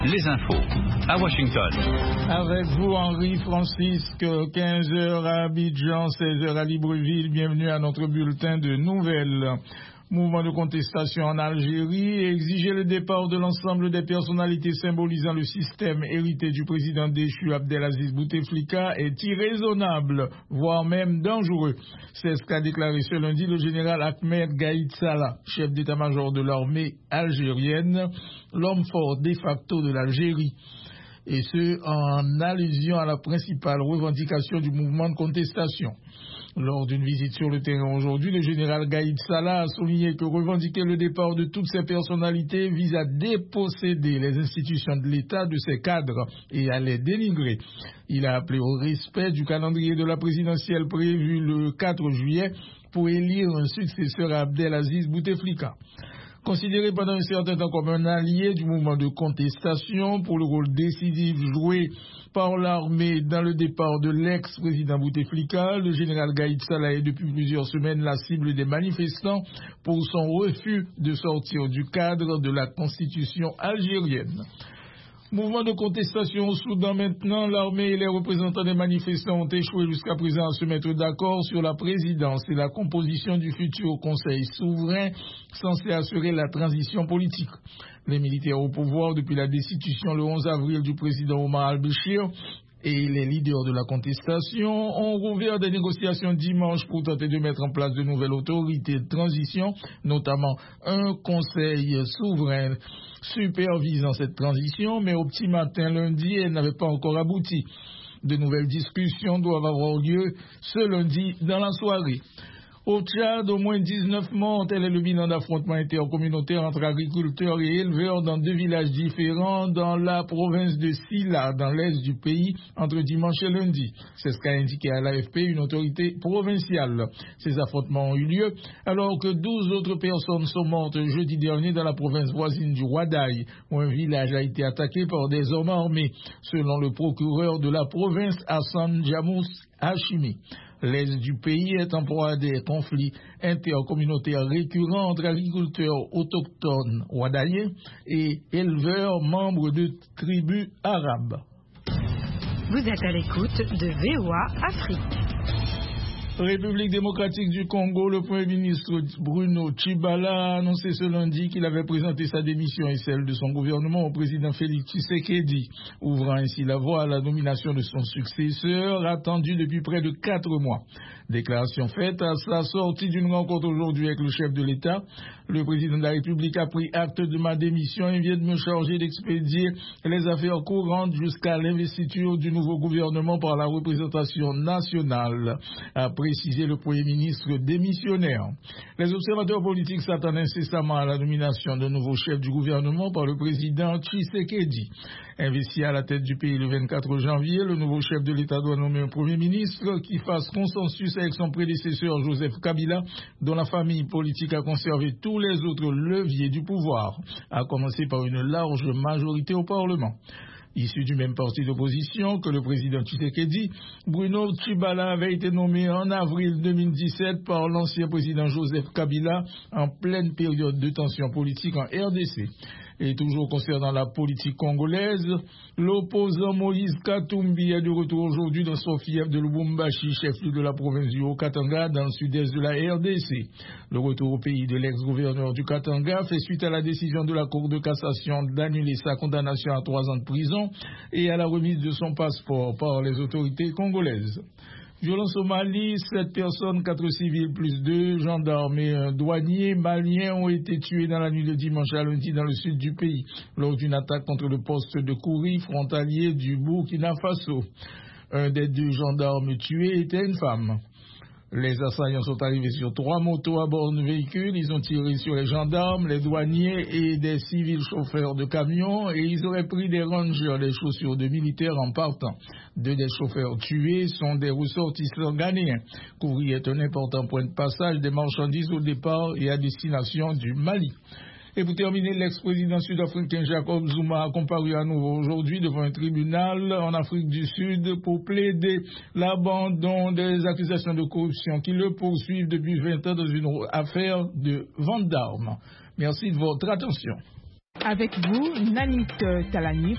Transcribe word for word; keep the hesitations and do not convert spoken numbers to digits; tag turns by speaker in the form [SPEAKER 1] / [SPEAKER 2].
[SPEAKER 1] Les infos à Washington.
[SPEAKER 2] Avec vous, Henri Francisque, quinze heures à Abidjan, seize heures à Libreville. Bienvenue à notre bulletin de nouvelles. Mouvement de contestation en Algérie, exiger le départ de l'ensemble des personnalités symbolisant le système hérité du président déchu Abdelaziz Bouteflika est irraisonnable, voire même dangereux. C'est ce qu'a déclaré ce lundi le général Ahmed Gaïd Salah, chef d'état-major de l'armée algérienne, l'homme fort de facto de l'Algérie. Et ce, en allusion à la principale revendication du mouvement de contestation. Lors d'une visite sur le terrain aujourd'hui, le général Gaïd Salah a souligné que revendiquer le départ de toutes ces personnalités vise à déposséder les institutions de l'État de ses cadres et à les dénigrer. Il a appelé au respect du calendrier de la présidentielle prévu le quatre juillet pour élire un successeur à Abdelaziz Bouteflika. Considéré pendant un certain temps comme un allié du mouvement de contestation pour le rôle décisif joué par l'armée dans le départ de l'ex-président Bouteflika, le général Gaïd Salah est depuis plusieurs semaines la cible des manifestants pour son refus de sortir du cadre de la constitution algérienne. Mouvement de contestation au Soudan maintenant, l'armée et les représentants des manifestants ont échoué jusqu'à présent à se mettre d'accord sur la présidence et la composition du futur conseil souverain censé assurer la transition politique. Les militaires au pouvoir depuis la destitution le onze avril du président Omar al-Béchir et les leaders de la contestation ont rouvert des négociations dimanche pour tenter de mettre en place de nouvelles autorités de transition, notamment un conseil souverain supervisant cette transition, mais au petit matin lundi, elle n'avait pas encore abouti. De nouvelles discussions doivent avoir lieu ce lundi dans la soirée. Au Tchad, au moins dix-neuf morts, tel est le bilan d'affrontements intercommunautaires entre agriculteurs et éleveurs dans deux villages différents dans la province de Silla, dans l'est du pays, entre dimanche et lundi. C'est ce qu'a indiqué à l'A F P une autorité provinciale. Ces affrontements ont eu lieu alors que douze autres personnes sont mortes jeudi dernier dans la province voisine du Wadaï, où un village a été attaqué par des hommes armés, selon le procureur de la province Hassan Jamous Hachimi. L'est du pays est en proie à des conflits intercommunautaires récurrents entre agriculteurs autochtones wadaïens et éleveurs membres de tribus arabes.
[SPEAKER 3] Vous êtes à l'écoute de V O A Afrique.
[SPEAKER 2] République démocratique du Congo, le Premier ministre Bruno Tshibala a annoncé ce lundi qu'il avait présenté sa démission et celle de son gouvernement au président Félix Tshisekedi, ouvrant ainsi la voie à la nomination de son successeur, attendu depuis près de quatre mois. Déclaration faite à sa sortie d'une rencontre aujourd'hui avec le chef de l'État. Le président de la République a pris acte de ma démission et vient de me charger d'expédier les affaires courantes jusqu'à l'investiture du nouveau gouvernement par la représentation nationale, a précisé le Premier ministre démissionnaire. Les observateurs politiques s'attendent incessamment à la nomination d'un nouveau chef du gouvernement par le président Tshisekedi. Investi à la tête du pays le vingt-quatre janvier, le nouveau chef de l'État doit nommer un Premier ministre qui fasse consensus avec son prédécesseur Joseph Kabila, dont la famille politique a conservé tous les autres leviers du pouvoir, à commencer par une large majorité au Parlement. Issu du même parti d'opposition que le président Tshisekedi, Bruno Tshibala avait été nommé en avril deux mille dix-sept par l'ancien président Joseph Kabila en pleine période de tension politique en R D C. Et toujours concernant la politique congolaise, l'opposant Moïse Katumbi est de retour aujourd'hui dans son fief de Lubumbashi, chef-lieu de la province du Haut-Katanga, dans le sud-est de la R D C. Le retour au pays de l'ex-gouverneur du Katanga fait suite à la décision de la Cour de cassation d'annuler sa condamnation à trois ans de prison et à la remise de son passeport par les autorités congolaises. Violence au Mali, sept personnes, quatre civils plus deux gendarmes et un douanier malien ont été tués dans la nuit de dimanche à lundi dans le sud du pays, lors d'une attaque contre le poste de Kouri, frontalier du Burkina Faso. Un des deux gendarmes tués était une femme. Les assaillants sont arrivés sur trois motos à bord de véhicules. Ils ont tiré sur les gendarmes, les douaniers et des civils chauffeurs de camions et ils auraient pris des rangers, des chaussures de militaires en partant. Deux des chauffeurs tués sont des ressortissants ghanéens. Kouri est un important point de passage des marchandises au départ et à destination du Mali. Et pour terminer, l'ex-président sud-africain Jacob Zuma a comparu à nouveau aujourd'hui devant un tribunal en Afrique du Sud pour plaider l'abandon des accusations de corruption qui le poursuivent depuis vingt ans dans une affaire de vente d'armes. Merci de votre attention.
[SPEAKER 4] Avec vous, Nanit Talani